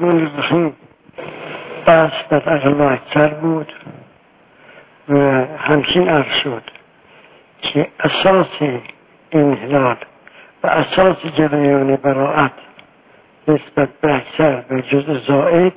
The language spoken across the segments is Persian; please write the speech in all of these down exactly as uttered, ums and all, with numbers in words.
الرحمن الرحیم. بحث در عقل اکثر بود و همچین عرض شد که اساس انحلال و اساس جریان براءت نسبت به اکثر و جزء زائد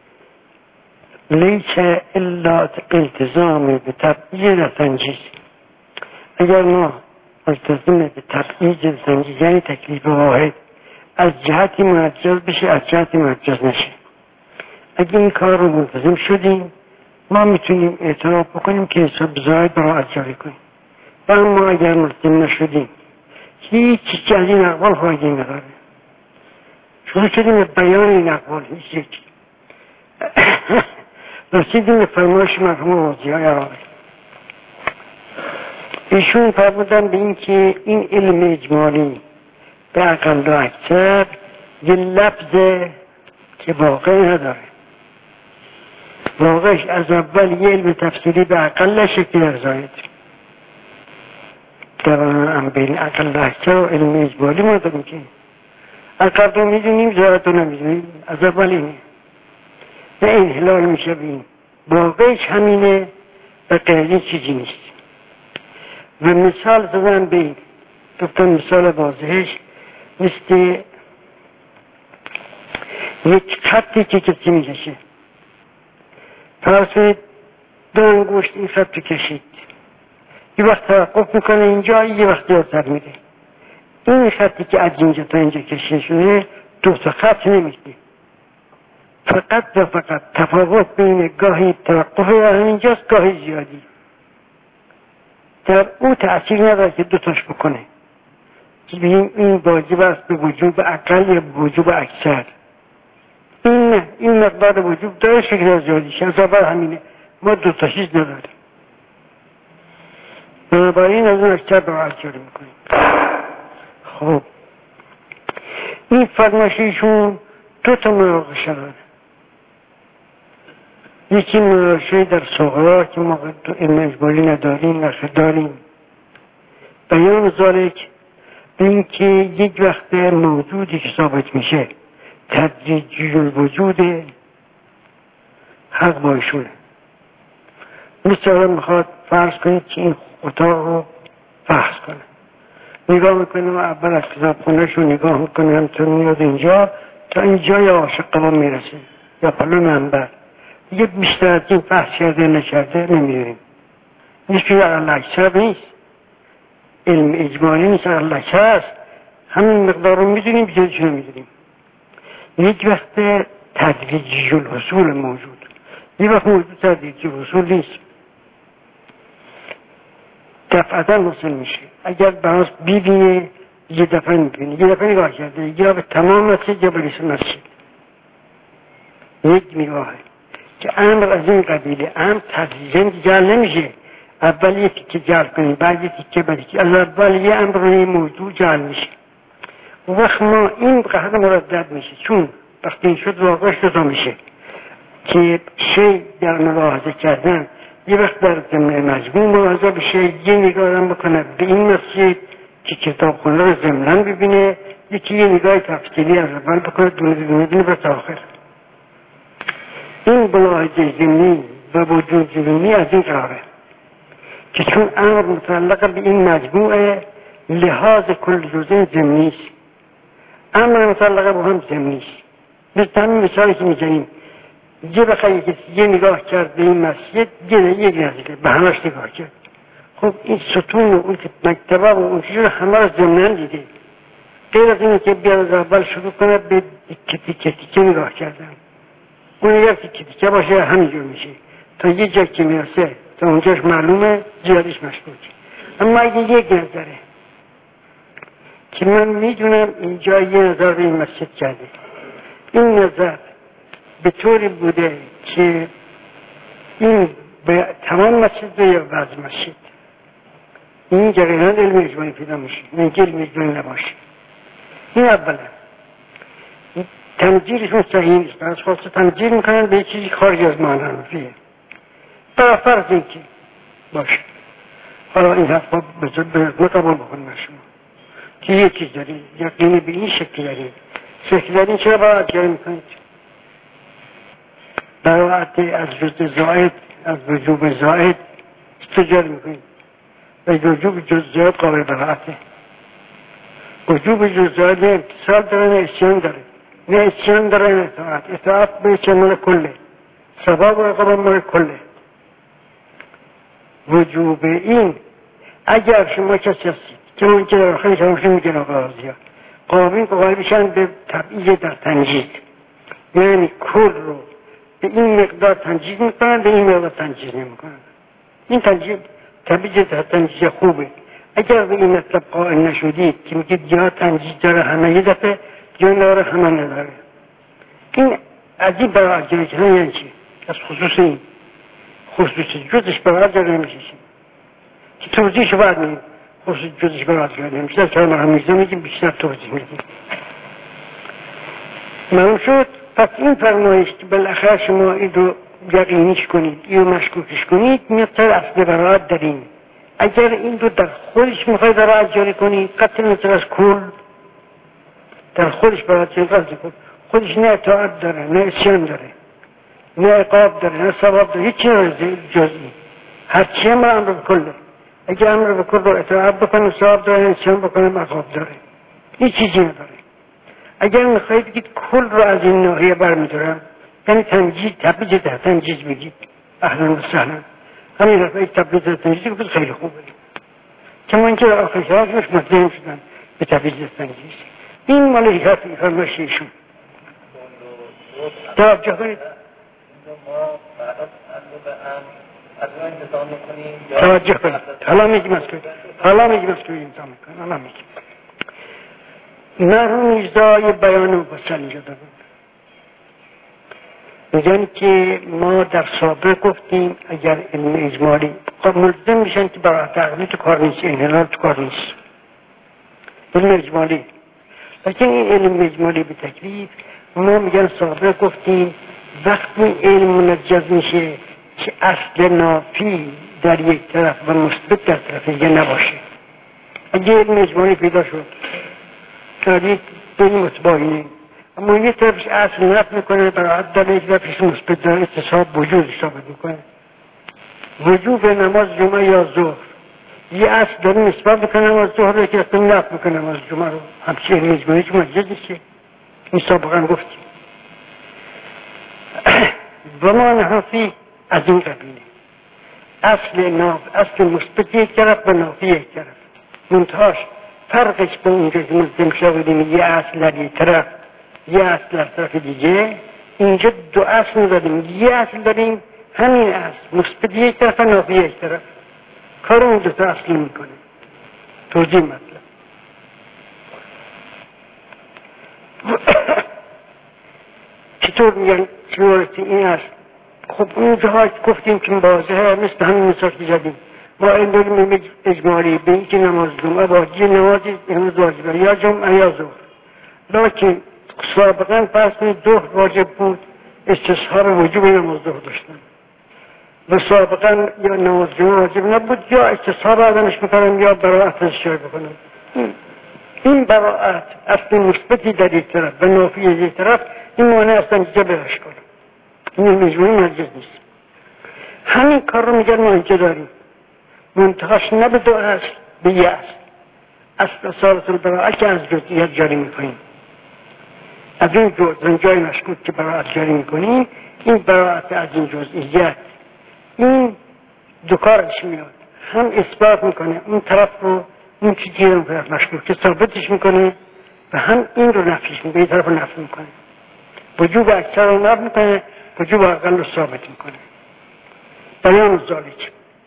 لیس الا التزام به تبعیض تنجیز. اگر ما ملتزم به تبعیض تنجیز یعنی تکلیف واحد از جهتی منجز بشه از جهتی منجز نشه، اگه این کار رو ملتزم شدیم ما میتونیم اعتراف بکنیم که حساب زائد براءت جاری کنیم. و اما اگر ملتزم نشدیم هیچ چیزی از این اقوال فایده نداره. شروع شدیم به بیان این اقوال هیچ یک رسیدیم به فرمایش مرحوم وازی های عراقی. ایشون فرمودن به این که این علم اجمالی به اقل و اکثر یه لفظه که واقع نداره. واقعش از اول یه علم تفسیری به اقل شکل در زاید در هم بین اقل و اکثر و علم اجمالی ما داریم که اقل رو میدونیم زاید رو نمیدونیم. از اول اینه نه انحلال میشه بین واقعش همینه و غیر چیزی نیست. و مثال زدن به این گفتم مثال واضحش مثل یک خطی که کسی میکشه. فرض کنید دو انگشت این خط رو کشید، یه وقت توقف میکنه اینجا، یه وقت دیرتر میره. این خطی که از اینجا تا اینجا کشیده شده دو تا خط نمیشه، فقط و فقط تفاوت بین گاهی توقف اینجاست گاهی زیادی. در او تأثیر نداره که دوتاش بکنه. این واجب است به وجوب اقل یا به وجوب اکثر. این نه، این مقدار وجوب داره شکل زیادیش از اول همینه، ما دوتا چیز نداریم. بنابراین از اون اکثر براءت جاری میکنیم. خب این فرمایششون دو تا مناقشه داره. یکی مناقشه در صغرا که ما علم اجمالی نداریم و داریم، بیان ذالک این که یک وقت موجودی که ثابت میشه تدریجی الوجود حق با ایشونه. مثل آدم میخواد فرض کنید که این اتاق رو بحث کنه، نگاه میکنه و اول از کتاب خونهش رو نگاه میکنه همطور میاد اینجا تا اینجا یا عاشق قبا میرسه یا پلو منبر. یه بیشتر از این بحث کرده نکرده نمیدونیم. نیست که اقل اکثر نیست، علم اجمالی نیست، اقل اکثر هست. همین مقدار رو میدونیم بیشترشو نمیدونیم. یک وقت تدریجی الحصول موجود، یک وقت موجود تدریجی الحصول نیست، دفعتا حصول میشه. اگر براس ببینه یه دفعه میبینه، یه دفعه نگاه کرده یا به تمام مسجد یا به لیس مسجد یک نگاهه که امر از این قبیله امر تدریجا جعل نمیشه. اول یه تیکه جعل کنیم بعد یه تیکه بعد یه از اول یه امر روی موجود جعل میشه. وقت ما این قهر مردد میشه چون وقتی این شد واقعش دوتا میشه که شی در ملاحظه کردن یه وقت در ضمن مجموع ملاحظه بشه، یه نگاه هم بکنه به این مسجد که کتاب خونه رو ضمناً ببینه، یکی یه نگاه تفصیلی از اول بکنه دونه دونه دونه به آخر. این ملاحظه ضمنی و وجود ضمنی از این قراره که چون امر متعلق به این مجموعه لحاظ کل جزء ضمنی است، امر متعلق به هم ضمنی است. مثل همین مثالی که میزنیم یه بخواه کسی یه نگاه کرد به این مسجد یه یک نزدیکه به همش نگاه کرد. خب این ستون و اون مکتبه و اون چیز رو همه رو ضمناً دیده، غیر از اینه که بیاد از اول شروع کنه به تیکه تیکه نگاه کردن. اون اگر تیکه تیکه باشه همینجور میشه تا یه جا که میرسه تا اونجاش معلومه زیادش مشکوک. اما اگه یک نظره که من میدونم اینجا یه نظر به این مسجد کرده، این نظر به طوری بوده که این به تمام مسجد یا بعض مسجد، این جریان علم اجمالی پیدا میشه، نه اینکه علم اجمالی نباشه. این اولا تنجیرشون صحیح نیست، از خواست تنجیر میکنن به چیزی خارج از معنی حنفیه. برای فرض این که باشه حالا این حرف به قبول بکنیم شما که یه چیز داریم یقینی به این شکل داریم، شکل داریم چرا باید جایی میکنید؟ براعت از جزء زائد، از وجوب زائد استجار میکنیم و وجوب جزء زائد قابل براعته. وجوب جزء زائد نه امتصال داره نه اسیان داره، نه اسیان داره نه اطاعت. اطاعت به چنان کله، سبب و عقاب مال کله. وجوب این اگر شما کسی هستید که اون که در آخری شما میگن آقا آزیا قابل قابل بشن به تبعیض در تنجید، یعنی کل رو به این مقدار تنجید میکنن، به این مقدار تنجید نمیکنن. این تنجید تبعیض در تنجید خوبه. اگر به این مطلب قائل نشدید که میگید یا تنجید داره همه یه دفعه یا نداره همه نداره، این عجیب برای جایی که یعنی چی؟ از خصوص این خصوصی جزش برای جایی نمیشه که توضیحش باید میگیم. خصوص جزش برای جایی نمیشه در کلام همیزه میگیم بیشتر توضیح میگیم. معلوم شد. پس این فرمایش که بالاخره شما این رو یقینیش کنید، این رو مشکوکش کنید، میاد تا اصل برایت داریم. اگر این رو در خودش میخوای برایت جاری کنید، قطع نظر از کل در خودش برایت جاری کنید، خودش نه اطاعت داره، نه اسیان داره، نه عقاب داره، نه ثواب داره، هیچی نداره جزئی. هرچی امر امر بکله. اگر امر بکل رو اطاعت بکنه ثواب داره، اسیان بکنه عقاب داره، هیچ چیزی نداره. اگر میخواهید بگید کل رو از این ناحیه برمیدارم، یعنی تنجید تبعیض در تنجید بگید، اهلا و سهلا. همین رفعه تبعیض در تنجید بگید خیلی خوبه. چون اینکه در آخر شهر مش مطمئن شدن به تبعیض در تنجید. این مالی حرفی فرمایشیشون توجه کنید. توجه کنید. حالا میگیم از که حالا میگیم از که انتظام میکنم. حالا میگیم مرحوم میرزای بیان مفصل اینجا دارم. میگن که ما در سابق گفتیم اگر علم اجمالی خب ملزم میشن که برای تقلیل تو کار نیست، انحلال تو کار نیست، علم اجمالی. لیکن این علم اجمالی به تکلیف ما میگن سابق گفتیم وقتی علم منجز میشه که اصل نافی در یک طرف و مثبت در طرف دیگه نباشه. اگه علم اجمالی پیدا شد تاریخ به این متباینه، اما یه طرفش اصل نفت میکنه برایت داره، یک طرفش مثبت داره، اتصاب وجود ثابت میکنه. وجوب نماز جمعه یا ظهر یه اصل داره نسبت میکنه نماز ظهر رو که اصلا نفت میکنه نماز جمعه رو، همچه علم اجمالی که منجز نیست. این سابقا گفتیم و ما نحافی از این قبیله اصل ناف اصل مثبت یک طرف و نافی یک طرف. منتهاش فرقش با اونجا که ملزم شدیم یه اصل در یک طرف یه اصل در طرف دیگه، اینجا دو اصل داریم، یه اصل داریم همین اصل مثبت یک طرف و نافی یک طرف، کار اون دو تا اصل میکنه. توضیح مطلب چطور میگن چطورتی این اصل؟ خب اونجا گفتیم که بازه مثل همین مثال که زدیم ما این داریم اجمالی به این که نماز جمعه واجب نمازی امروز واجبه یا جمعه یا ظهر، لیکن سابقا فرض کنید ظهر واجب بود استصحاب وجوب نماز ظهر داشتن و سابقا یا نماز جمعه واجب نبود یا استصحاب آدمش میکنم یا براعت ازش شای بکنم. این براعت اصل مثبتی در یک طرف و نافی یک طرف این مانع اصلا اینجا برش کنم، این مجموعی مرجز نیست. همین کار رو میگن ما اینجا داریم، منتهاش نه به دو اصل به یه اصل. اصل اصالت البراعت که از جزئیات جاری میکنیم، از این جزء جای مشکوک که براعت جاری میکنیم، این براعت از این جزئیات این دو کارش میاد، هم اثبات میکنه اون طرف رو، اون چیزی رو طرف مشکوک که ثابتش میکنه و هم این رو نفیش میکنه، این طرف رو نفی میکنه. وجوب اکثر رو نفی میکنه، وجوب اقل رو ثابت میکنه. بیان ذالک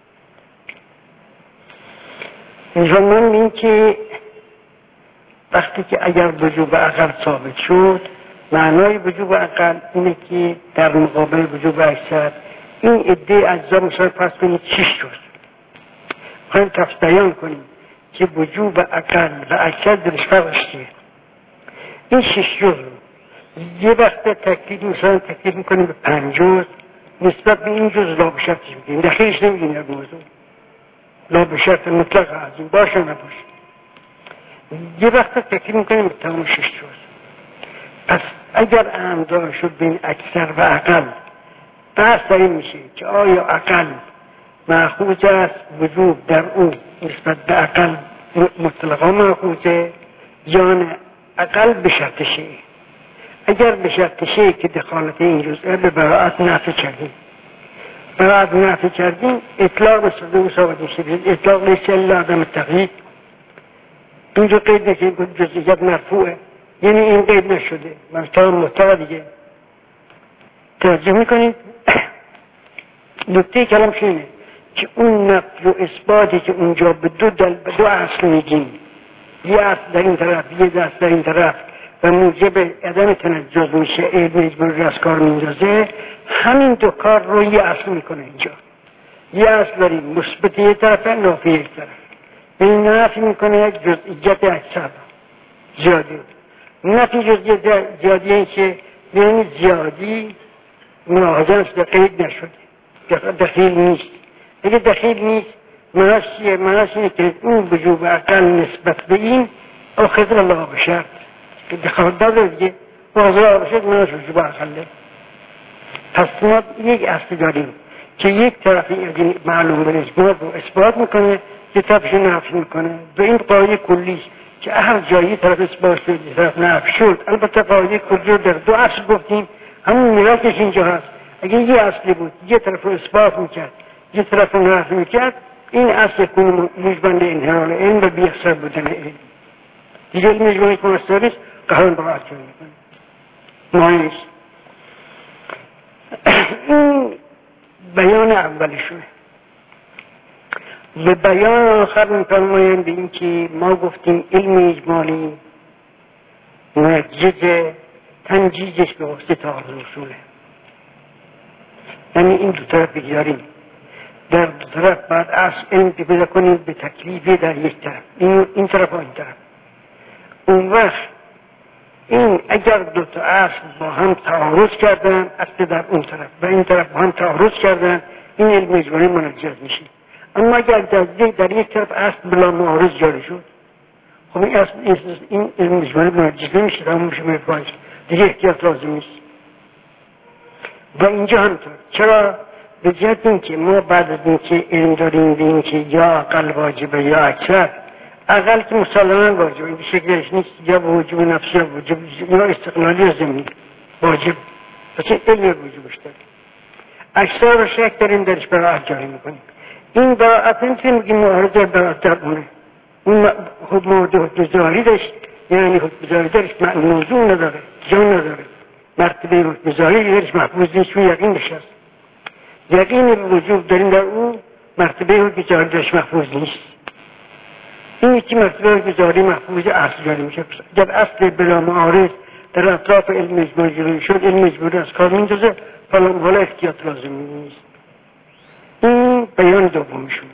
اینجا من این که وقتی که اگر وجوب اقل ثابت شد، معنای وجوب اقل اینه که در مقابل وجوب اکثر این عده اجزا مثلا فرض کنید شش جز خواهیم تفصیل بیان کنیم که وجوب اقل و اکثر درش فرقش چیه. این شش جز رو یه وقت تکلیف مثلا تکلیف میکنیم به پنج جز، نسبت به این جز لا بشرطش میکنیم، دخیلش نمیگیم در موضوع لا بشرط مطلق از این باشه نباشه. یه وقت تکلیف میکنیم به تمام شش جز. پس اگر اعمدار شد بین اکثر و اقل بحث در این میشه که آیا عقل مأخوذ است وجود در او نسبت به عقل مطلقا مأخوذه یا نه عقل به شرط شیء. اگر به شرط شیء که دخالت این جزئه به براءت نفی کردیم براءت نفی کردیم اطلاق به صدور ثابت میشه. اطلاق لیس الا عدم التقیید. اینجا قید نشه که جزئیت مرفوعه، یعنی این قید نشده مرتبه مطلقه دیگه. توجه میکنید؟ نکته کلام شینه که اون نفی و اثباتی که اونجا به دو دل به دو اصل میگیم، یه اصل در این طرف یه اصل در این طرف و موجب عدم تنجز میشه، علم اجباری از کار میندازه، همین دو کار رو یه اصل میکنه. اینجا یه اصل داریم مثبت یه طرف نافی یک طرف، این نفی میکنه یک جزئیت اکثر زیادی. نفی جزئیت زیادی این که یعنی زیادی ملاحظه به قید نشده، دخیل نیست. اگه دخیل نیست معناش چیه؟ معناش اینه که اون وجوب عقل نسبت به این اخذ الله بشرط که دخالت داره دیگه، اخذ الله بشرط معناش وجوب عقله. پس ما یک اصل داریم که یک طرفی معلوم به اثبات رو اثبات میکنه، یک طرفش نفی میکنه. به این قاعده کلی که هر جایی طرف اثبات شد یک طرف نفی شد. البته قاعده کلی رو در دو اصل گفتیم، همون میراثش اینجا هست. اگه یه اصلی بود یه طرف رو اثبات میکرد یه طرف رو نفی میکرد، این اصل کنون مجبند انحلال علم و بیخسر بودن علم دیگه. این مجموعی که مستاریست قهران براعت کنه معنیش. این بیان اولیشونه. به بیان آخر میفرمایند به این که ما گفتیم علم اجمالی منجز تنجیزش به واسطه تعارض اصوله، یعنی این دو طرف بگذاریم، در دو طرف بعد اصل علم پیدا کنیم به تکلیفه در یک طرف، این, این طرف و این طرف. اون وقت این اگر دو تا اصل با هم تعارض کردن، اصل در اون طرف و این طرف با هم تعارض کردن، این علم اجمالی منجز میشه. اما اگر در, در یک طرف اصل بلا معارض جاری شد، خب این اصل این علم اجمالی منجز نمیشه، تمام میشه مرفوع دیگه، احتیاط لازم نیست. و اینجا همطور. چرا؟ به جهت این که ما بعد از این که علم داریم به این که یا عقل واجبه یا اکثر، عقل که مسلما واجبه، این شکلش نیست یا وجوب نفسی یا وجوب یا استقلالی یا زمینی واجب، پس این علم وجوبش داره. اکثر رو شک داریم درش براعت جاری میکنیم. این براعت نمیتونیم بگیم معارض در براعت در اونه. اون مورد حکم ظاهری داشت، یعنی حکم ظاهری درش موضوع نداره، جان نداره، مرتبه حکم ظاهری درش محفوظ نیست، چون یقین نشست. یقین وجود داریم در اون، مرتبه حکم ظاهری درش محفوظ نیست. این که مرتبه حکم ظاهری محفوظ اصل جاری میشه. اگر اصل بلا معارض در اطراف علم اجمالی جاری شد، علم اجمالی از کار میندازه، حالا احتیاط لازم نیست. این بیان دومیشونه.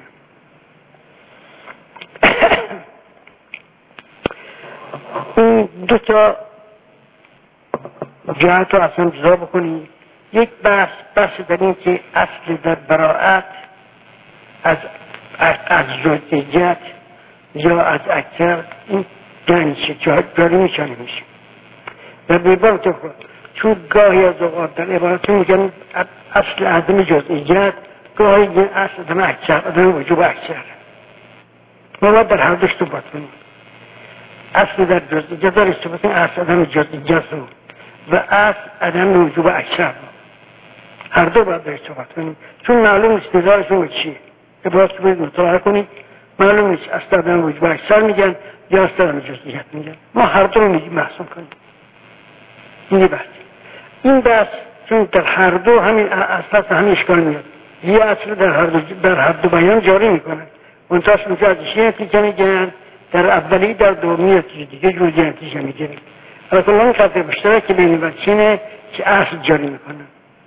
این دو تا جهت رو اصلا جدا بکنیم. یک بحث بحث در این که اصل در براعت از از جزئیت یا از اکثر این یعنی چه جاری میشه نمیشه. و بیبار تو خود چون گاهی از اوقات در عبارتون میگن اصل عدم جزئیت، گاهی این اصل عدم اکثر، عدم وجوب اکثر. ما باید در هر دوش تو باید کنیم. اصل در جزئیت دار استفاده اصل عدم جزئیت رو و اصل عدم وجوب اکثر رو، هر دو باید در استفاده کنیم. چون معلوم نیست نظارشون چیه. عبارت که باید مطالعه کنیم، معلوم نیست اصل عدم وجوب اکثر میگن یا اصل عدم جزئیت میگن. ما هر دو رو میگیم محسوم کنیم. این بحث این بحث چون در هر دو همین اصل همین اشکال میاد. یه اصل در هر دو در هر دو بیان جاری میکنه. اون تاش اونجا ازش نتیجه میگیرن، در اولی در دومی نتیجه دیگه جور نتیجه میگیرن. البته اون قدر مشترک بین وجهینه که اصل جاری میکنه.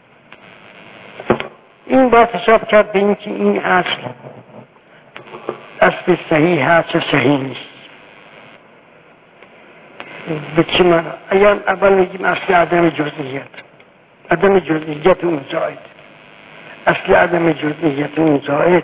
این باید حساب کرد به این که این اصل اصل صحیح هست یا صحیح نیست. به چی معنی؟ اگر اول میگیم اصل عدم جزئیت، عدم جزئیت اون زائد، اصل عدم جزئیت اون زائد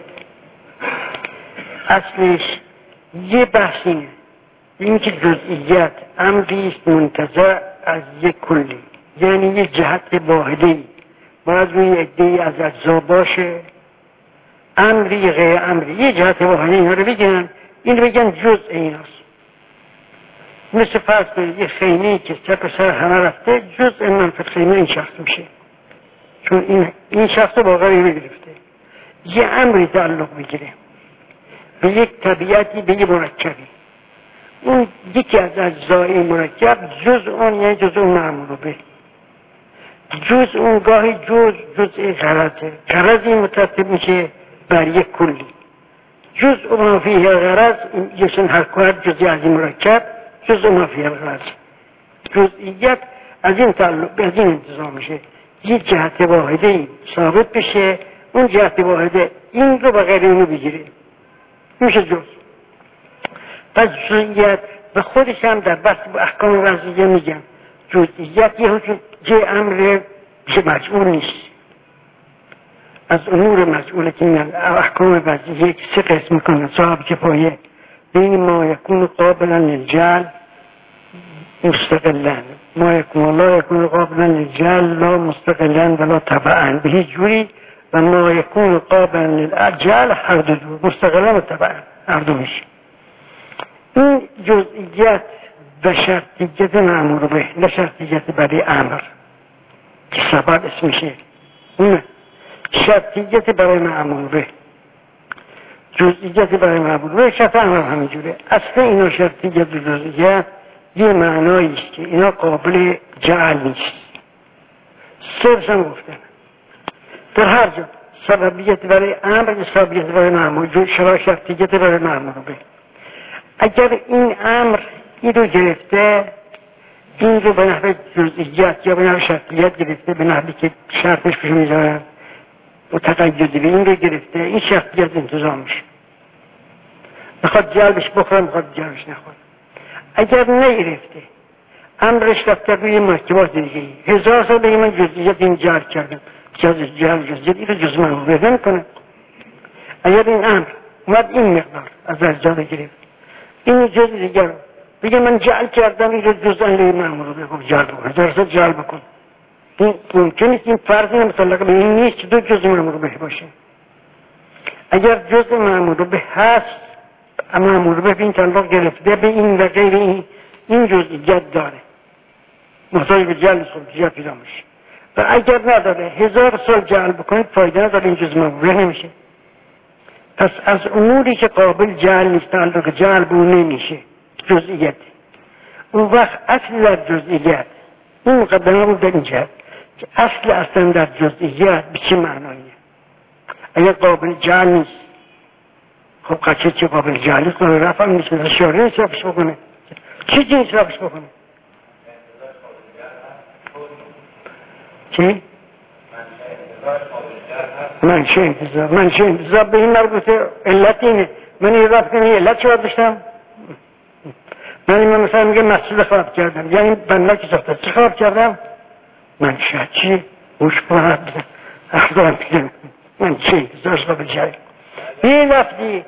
اصلش یه بحثینه، این که جزئیت امریست منتزع از یک کلی، یعنی یه جهت واحدی باید روی عده‌ای از اجزا باشه، امری غیر امری. یه جهت واحده اینا رو بگن، این رو بگن جزء ایناست. مثل فرض کنید یه خیمه‌ای که چپ سر همه رفته، جزء منفعت خیمه این شخص میشه، چون این این شخص واقعا اینو گرفته. یه امری تعلق میگیره به یک طبیعتی، به یه مرکبی، اون یکی از اجزای مرکب جزء اون، یعنی جزء اون معمول به جزء اون. گاهی جزء جزء غرضه، غرضی مترتب میشه بر یک کلی. جزء ما فیه غرض، یکشون هر کار جزئی از این مرکب، جزء ما فیه غرض. جزئیت از این تعلق، از این انتظام میشه یه جهت واحده ثابت بشه، اون جهت واحده این رو به غیر اینو بگیره، میشه جزء. پس جزئیت به خودش هم در بحث احکام وضعیه میگن جزئیت یه حکم یه امر مجعول نیست. از امور مجعوله که میگن احکام وضعیه سه قسم میکنن صاحب کفایه، بین ما یکون قابلا للجعل مستقلا، ما یکون لا یکون قابلا للجعل لا مستقلا ولا تبعا به هیچ جوری، و ما یکون قابلا للجعل هر دو جور، مستقلا و تبعا هر دو میشه. این جزئیت و شرطیت معمول به، نه شرطیت برای امر که سبب اسمشه، نه شرطیت برای معمول به، جزئیت برای معمول به، شرط امر همینجوره. اصلا اینا شرطیت و جزئیت یه معنایی است که اینا قابل جعل نیست. صرف هم گفتن در هر جا سببیت برای امر، سببیت برای معمول، شرا شرطیت برای معمول به. اگر این امر این رو گرفته، این رو به نحو جزئیت یا به نحو شرطیت گرفته، به نحوی که شرطش پیش میذارن و تقییدی به این رو گرفته، این شرطیت انتظام میشه، میخواد جلبش بخوره، میخواد جلبش نخوره. اگر نگرفته، امرش رفته روی مرکبات دیگه، هزار سال بگه من جزئیت این جعل کردم، جزء جعل جزئیت این رو جزء معمول به نمیکنه. اگر این امر اومد این مقدار از اجزا گرفت، این جزء دیگر رو بگه من جعل کردم، این رو جزء انلی معمول به خب جعل بکن، هزار سال جعل بکن. این ممکن نیست، این فرض مطلق به این نیست که دو جزء معمول به باشه. اگر جزء معمول به هست، معمول به این تعلق گرفته به این و غیر این، این جزئیت داره، محتاج به جعل جزئیت پیدا میشه. و اگر نداره، هزار سال جعل بکنید فایده نداره، این جزء معمول به نمیشه. پس از اموری که قابل جعل نیست تعلق جعل به اون نمیشه جزئیت. اون وقت اصل در جزئیت، این مقدمه بود در اینجا که اصل اصلا در جزئیت به چه معناییه. اگر قابل جعل نیست، خب قچه چه قابل جعل نیست، قابل رفع نیست، مثل شاره نیست رفعش بکنه، چی جنس رفعش بکنه؟ چی؟ منشه انتظار. منشه انتظار به این مربوطه، علت اینه. من این رفت کنم علت چه باید داشتم؟ من این مثلا میگه مسجد خراب کردم، یعنی بنده که ساخته چه خراب کردم؟ منشه چی؟ گوش کنم اخدارم پیدم من چه انتظارش قابل جعل این رفتی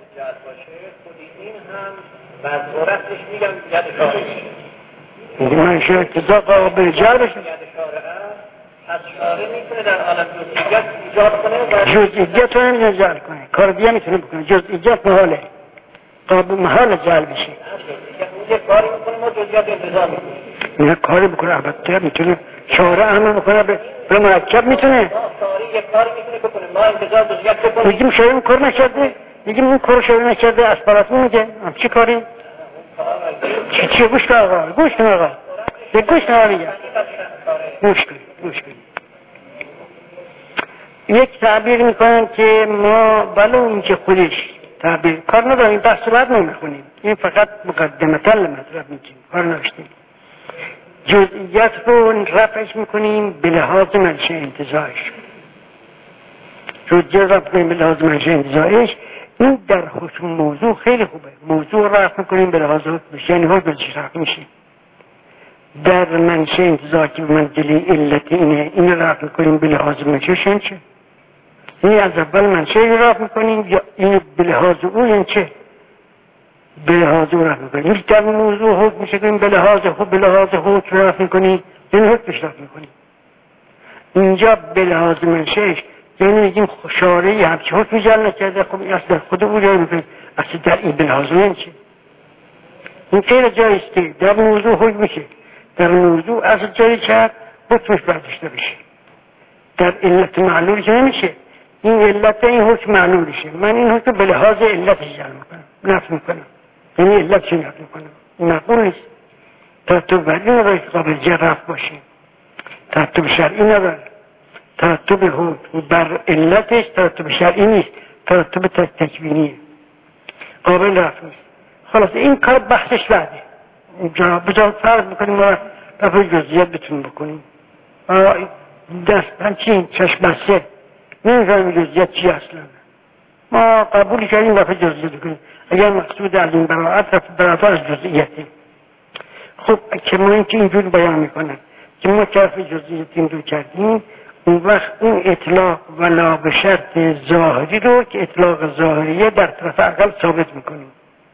مذارتش میگم ید شارعی منشه انتظار قابل جعل بشه. از شارع میتونه در عالم جزئیت ایجاد کنه، جزئیت رو نمیتونه جعل کنه، کار دیگه میتونه بکنه، جزئیت محاله، قابل محال جعل بشه. یه کاری میکنه ما جزئیات انتظار میکنه، نه کاری بکنه، البته میتونه شارع عمل بکنه به مرکب، میتونه شارع یه کاری میتونه بکنه، ما انتظار جزئیات بکنیم. میگیم شارع این کار نکرده، میگیم این کار شارع نکرده، از براتون میگه چی کاری؟ چی چی گوش کن آقا، گوش کن آقا، به گوش کن آقا میگه گوش کن گوش کن. یک تعبیر میکنن که ما ولو این که خودش تعبیر کار نداریم، بحث بعد نمیخونیم، این فقط مقدمتا لمطلب میگیم، کار نوشتیم. جزئیت رو رفعش میکنیم به لحاظ منشه انتزاعش، جزئیت رفع میکنیم به لحاظ منشه انتزاعش. این در حکم موضوع خیلی خوبه، موضوع رفع میکنیم به لحاظ حکمش، یعنی حکمش رفع میشه. در منشه انتزاع که به منزله علت اینه، این رفع میکنیم به لحاظ منشه شنچه، این از اول منشه رو رفع میکنیم یا این به لحاظ اون ینچه به لحاظ اون رفع میکنیم. در موضوع حکم میشه کنیم به لحاظ خوب، به لحاظ حکم رفع میکنیم، این حکمش رفع میکنیم. اینجا به لحاظ منشأش یعنی میگیم شارعی همچه حکم جل نکرده، خب این اصلا خود او جایی میکنه اصلا در این به لحاظ منشه این خیلی جاییست که در موضوع حکم میشه، در موضوع اصلا جایی کرد حکمش برداشته بشه، در علت معلولش نمیشه، این علت این حکم معلولشه، من این حکم به لحاظ علتش جل میکنم نفی میکنم، یعنی علتش نفی میکنم، این معقول نیست. ترتب بر این نداره که قابل جرف باشه، ترتب شرعی نداره، ترتب حکم بر علتش ترتب شرعی نیست، ترتب تکوینیه، قابل رفع نیست. خلاص این کار بحثش بعده، اینجا بجا فرض میکنیم ما رفع جزئیات بتونیم بکنیم، دست همچین چشم بسته نمیفهمیم جزئیات چی اصلا، ما قبول کردیم رفع جزئیات بکنیم اگر مقصود از این براعت رفع براعت از جزئیاتی. خب که ما این که اینجور بیان میکنن که ما که رفع جزئیات این رو کردیم، اون وقت اون اطلاق ولا به شرط ظاهری رو که اطلاق ظاهریه در طرف عقل ثابت میکنیم.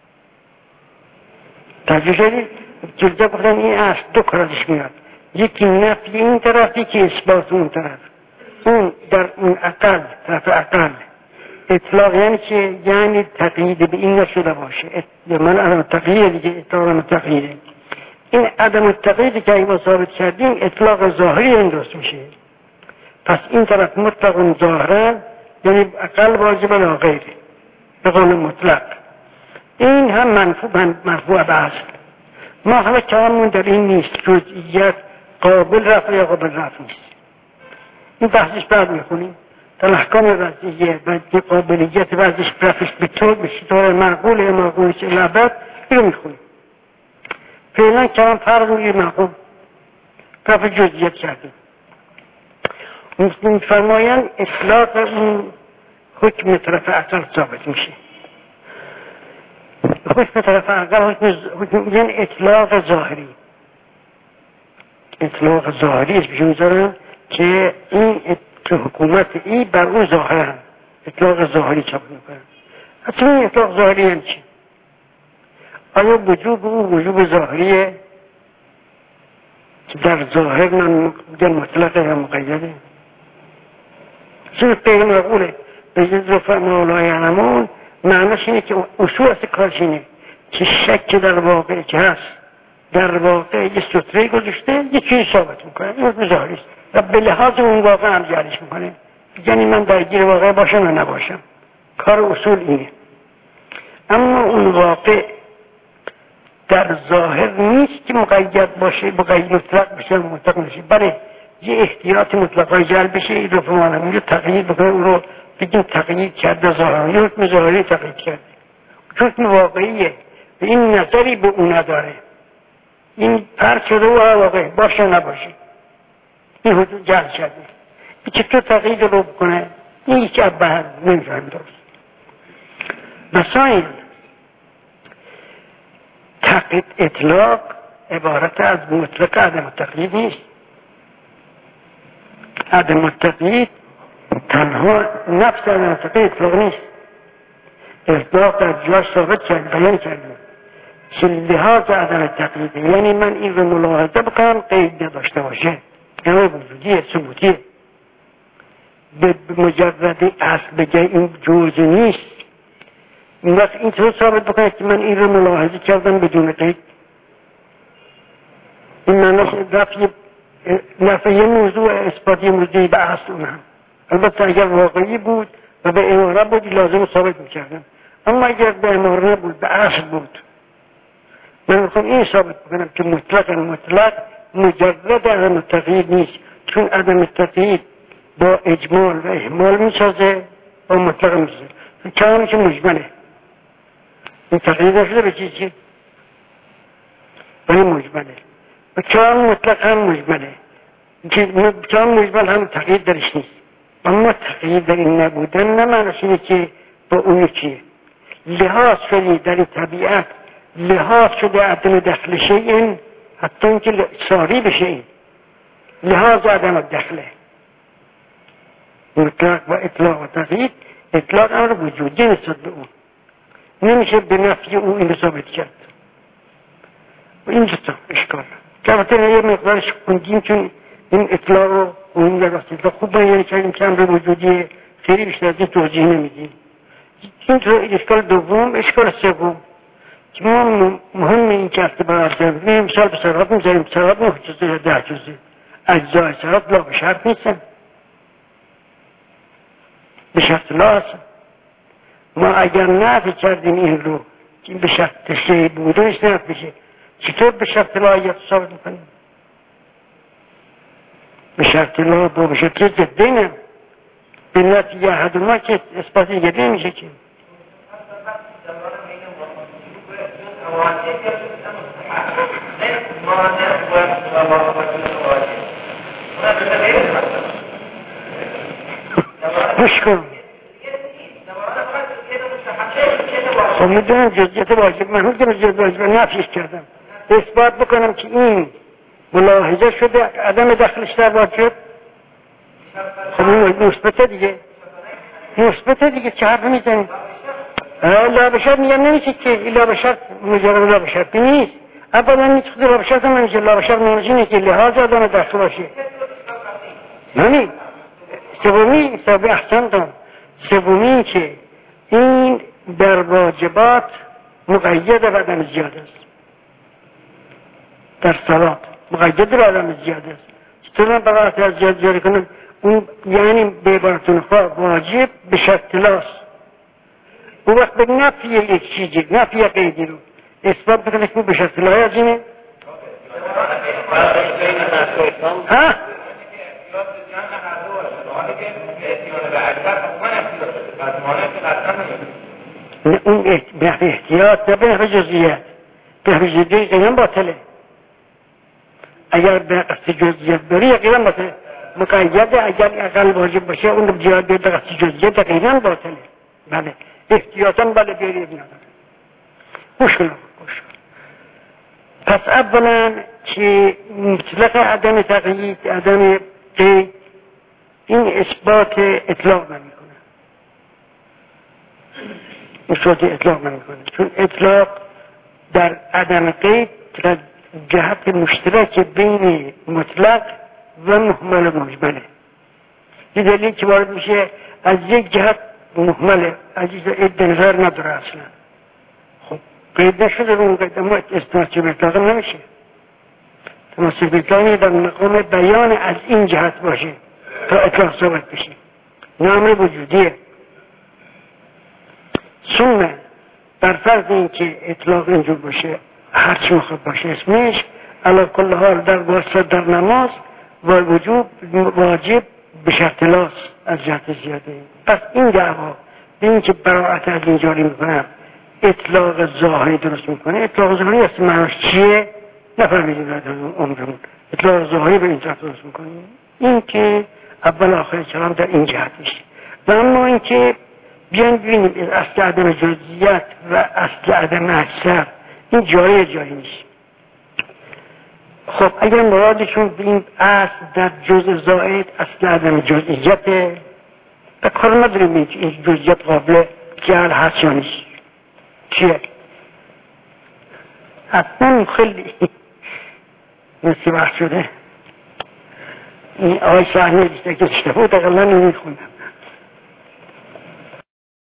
توجه شدید؟ جلده بخدن این اصل دو کارش میاد، یکی نفی این طرف یکی اثبات اون طرف. اون در اون عقل طرف عقل اطلاق یعنی چه؟ یعنی تقیید به این نشده باشه، من عدم تقیید دیگه اطلاق تقییده. این عدم تقییدی که ما ثابت کردیم اطلاق ظاهری این درست میشه. پس این طرف مطلق ظاهره یعنی عقل واجب لا غیره به قول مطلق، این هم منفوع مرفوع به اصل. ما حالا کلاممون در این نیست جزئیات قابل رفع یا قابل رفع نیست، این بحثش بعد میخونیم در احکام وضعیه و قابلیت وضعش رفعش به طور به طور معقول یا معقول چه لعبت اینو میخونیم. فعلا کلام فرض میگه معقول رفع جزئیات کردیم. میفرماین اطلاق اون حکم طرف عقل ثابت میشه. حکم طرف عقل حکم یعنی اطلاق ظاهری، اطلاق ظاهری اسمش میذارن که این که حکومت ای بر اون ظاهرن، اطلاق ظاهری چاپ میکنن. اصلا این اطلاق ظاهری یعنی چی؟ آیا وجوب او وجوب ظاهریه که در ظاهر من در مطلق یا مقیده؟ چون غیر معقوله. به جز رفع مولای علمون معنیش اینه که اصول است کارش اینه که شک در واقع که هست در واقع یه ستره گذاشته یه چیزی ثابت میکنه، این حکم ظاهری است و به لحاظ اون واقع هم جریش میکنه، یعنی من درگیر واقع باشم و نباشم، کار اصول اینه. اما اون واقع در ظاهر نیست که مقید باشه، مقید مطلق بشه و مطلق نشه، بله یه احتیاط مطلقای جلب بشه، این رو فهمانم رو تقیید بکنه، اون رو بگیم تقیید کرده ظاهرانی، حکم ظاهری تقیید کرده، حکم واقعیه و این نظری به اون نداره، این فرق شده و واقع باشه نباشه، این حکم جلب کرده، این چطور تقیید رو بکنه؟ این یکی ابهر نمیفهم درست. بساین تقیید اطلاق عبارت از مطلق عدم تقیید نیست. عدم تقیید تنها نفس عدم تقیید اطلاق نیست، اطلاق در جاش ثابت کرد بیان کردیم که لحاظ عدم تقیید یعنی من این رو ملاحظه بکنم قید نداشته باشه، یعنی وجودیه ثبوتیه، به مجرد اصل بگه این جزئی نیست، این وقت این طور ثابت بکنه که من این رو ملاحظه کردم بدون قید، این معنیش رفع نفع یه موضوع اثباتی موضوعی به اصل اون هم. البته اگر واقعی بود و به اماره بود لازم ثابت میکردم، اما اگر به اماره بود به اصل بود من میخوام این ثابت بکنم که مطلق مطلق مجرد عدم تقیید نیست، چون عدم تقیید با اجمال و احمال میسازه و مطلق میسازه، کلامی که مجمله این تقیید نشده به چیزی ولی مجمله و کلام مطلق هم مجمله، کلام مجمل هم تقیید درش نیست، اما تقیید در این نبودن نمعنیش اینه که با اون چیه لحاظ شده در این طبیعت، لحاظ شده عدم دخل شیء حتی اینکه ساری بشه، این لحاظ عدم دخله مطلق و اطلاق و تقیید. اطلاق امر وجودی نسبت به اون نمیشه به نفی اون این ثابت کرد و این جتا اشکال که البته یه مقدارش خوندیم چون این اطلاع رو اون در واسطه خوب بیان کردیم که امر وجودی خیلی بیشتر از این توضیح نمیدیم. این اشکال دوم. اشکال سوم که ما مهم این که هسته برای زمین مثال به سرات میذاریم. سرات نه جزء یا ده جزء اجزای سرات لا به شرط نیستن، به شرط لا هستن. ما اگر نفی کردیم این رو که به شرط شیء بودنش نفی بشه، چطور به شرط لا ثابت میکنیم؟ به شرط لا با به شرط ضدینه به نفی احد ما که اثبات دیگه نمیشه که. گوش کن. خب میدونم جزئیات واجب، من میدونم جزئیات واجب نفیش کردم، اثبات بکنم که این ملاحظه شده عدم دخلش در واجب. خب این مثبت دیگه، مثبت دیگه چه حرف میزنی؟ لا بشرط میگم نمیشه که لا بشرط مجرد لا بشرط نیست. اولا نیست خود لا بشرط هم نمیشه، لا بشرط نمیشه که لحاظ آدم داخل باشه. نمی سومی حساب احسان دارم. سومی که این در واجبات مقید و عدم زیاده است. در صلات مقید و عدم زیاده است. چطور من بقیت از زیاد جاری کنم؟ اون یعنی به عبارتون خواه واجب به شرط لاست. اون وقت به نفی یک چیزی، نفی قیدی رو اثبات بکنه که به شرط لا یازینه. ها؟ اون به احتیاط نه به نحو جزئیات، به نحو جزئیات یقینا باطله. اگر به قصد جزئیات بری یقینا باطله. مقیده اگر اقل واجب باشه اون رو جهاد به قصد جزئیات یقینا باطله. بله احتیاطاً بله بری ابن آدم. گوش کن گوش کن. پس اولا که مطلق عدم تقیید، عدم قید، این اثبات اطلاق نمیکنه. اثبات اطلاق نمیکنه چون اطلاق در عدم قید در جهت مشترک بین مطلق و محمل و مجمله. این دلیل که وارد میشه از یک جهت محمله، از یک جهت نظر نداره اصلا. خب قید نشده رو اون قید، اما اثبات اطلاق نمیشه. تماسک اطلاقی در مقام بیان از این جهت باشه تا اطلاق ثابت بشه. نامر وجودیه. ثم بر فرض این که اطلاق اینجور باشه هرچی مخواد باشه اسمش علی کل حال در واسط در نماز و وجوب واجب به شرط لاس از جهت زیاده. پس این دعوا به این که براعت از این جاری میکنم اطلاق ظاهری درست میکنه. اطلاق ظاهری است معناش چیه؟ نفهمیدیم در عمرمون. اطلاق ظاهری به این جهت درست میکنه این که اول آخر کلام در این جهت میشه. و اما این که بیان ببینیم اصل عدم جزئیات و اصل عدم اکثر این جاری جاری نیست. خب اگر مرادشون به این اصل در جزء زائد اصل عدم جزئیات به کار نداریم این جزئیات قابل جعل هست یا نیست. چیه؟ حتما خیلی نسی بحث شده. این آقای صحنه دیسته که اشتفا بود اقلا نمیخونم.